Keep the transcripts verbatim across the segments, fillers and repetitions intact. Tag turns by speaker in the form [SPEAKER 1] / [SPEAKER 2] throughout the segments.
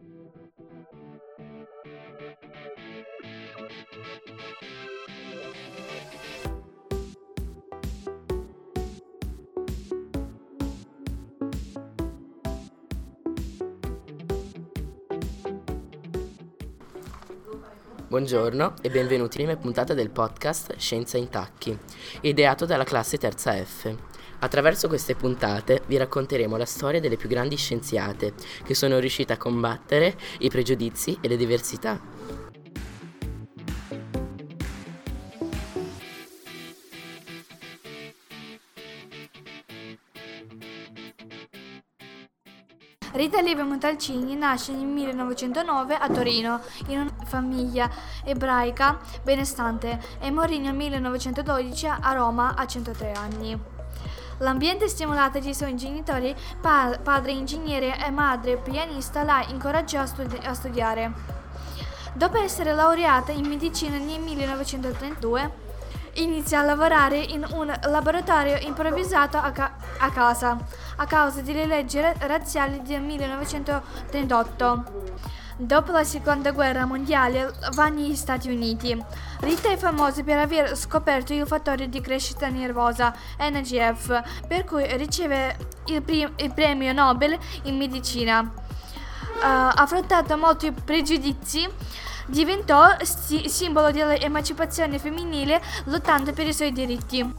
[SPEAKER 1] Buongiorno e benvenuti alla prima puntata del podcast Scienza in Tacchi, ideato dalla classe terza F. Attraverso queste puntate vi racconteremo la storia delle più grandi scienziate che sono riuscite a combattere i pregiudizi e le diversità.
[SPEAKER 2] Rita Levi-Montalcini nasce nel millenovecentonove a Torino, in una famiglia ebraica benestante, e morì nel millenovecentododici a Roma a centotré anni. L'ambiente stimolato dai suoi genitori, pa- padre ingegnere e madre pianista, la incoraggiò a, studi- a studiare. Dopo essere laureata in medicina nel millenovecentotrentadue, inizia a lavorare in un laboratorio improvvisato a, ca- a casa, a causa delle leggi razziali del millenovecentotrentotto. Dopo la seconda guerra mondiale va negli Stati Uniti. Rita è famosa per aver scoperto il fattore di crescita nervosa N G F, per cui riceve il, prim- il premio Nobel in medicina. Uh, ha affrontato molti pregiudizi, diventò sti- simbolo dell'emancipazione femminile lottando per i suoi diritti.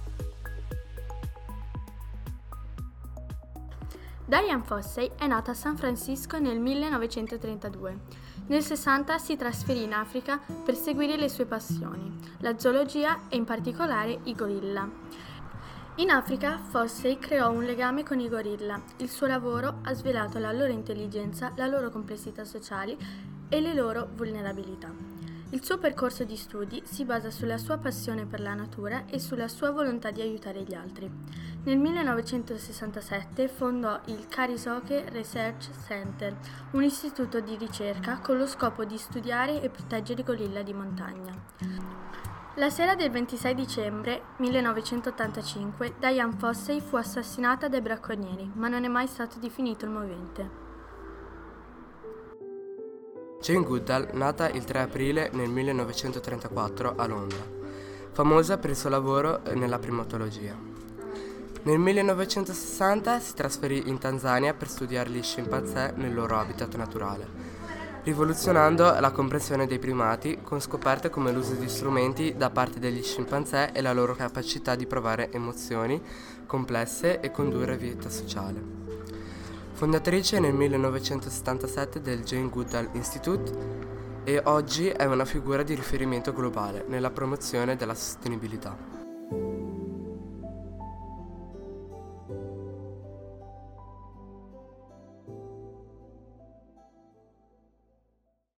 [SPEAKER 3] Dian Fossey è nata a San Francisco nel millenovecentotrentadue. Nel sessanta si trasferì in Africa per seguire le sue passioni, la zoologia e in particolare i gorilla. In Africa Fossey creò un legame con i gorilla. Il suo lavoro ha svelato la loro intelligenza, la loro complessità sociali e le loro vulnerabilità. Il suo percorso di studi si basa sulla sua passione per la natura e sulla sua volontà di aiutare gli altri. Nel millenovecentosessantasette fondò il Karisoke Research Center, un istituto di ricerca con lo scopo di studiare e proteggere i gorilla di montagna. La sera del ventisei dicembre millenovecentottantacinque Dian Fossey fu assassinata dai bracconieri, ma non è mai stato definito il movente.
[SPEAKER 4] Jane Goodall, nata il tre aprile nel millenovecentotrentaquattro a Londra, famosa per il suo lavoro nella primatologia. Nel millenovecentosessanta si trasferì in Tanzania per studiare gli scimpanzé nel loro habitat naturale, rivoluzionando la comprensione dei primati con scoperte come l'uso di strumenti da parte degli scimpanzé e la loro capacità di provare emozioni complesse e condurre vita sociale. Fondatrice nel millenovecentosettantasette del Jane Goodall Institute e oggi è una figura di riferimento globale nella promozione della sostenibilità.